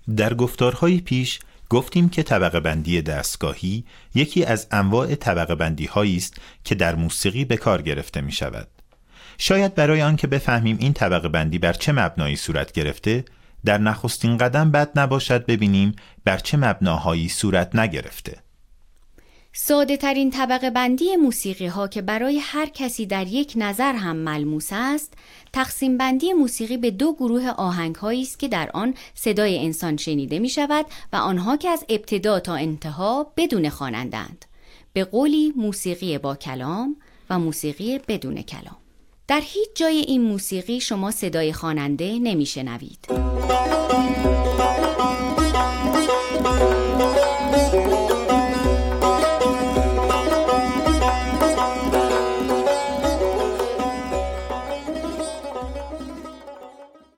در گفتارهای پیش گفتیم که طبقه بندی دستگاهی یکی از انواع طبقه بندی هایی است که در موسیقی به کار گرفته می شود. شاید برای آن که بفهمیم این طبقه بندی بر چه مبنایی صورت گرفته، در نخستین قدم بد نباشد ببینیم بر چه مبناهایی صورت نگرفته. ساده ترین طبقه بندی موسیقی ها که برای هر کسی در یک نظر هم ملموس است، تقسیم بندی موسیقی به دو گروه آهنگ هایی است که در آن صدای انسان شنیده می شود و آنها که از ابتدا تا انتها بدون خواننده‌اند. به قولی موسیقی با کلام و موسیقی بدون کلام. در هیچ جای این موسیقی شما صدای خواننده نمی شنوید.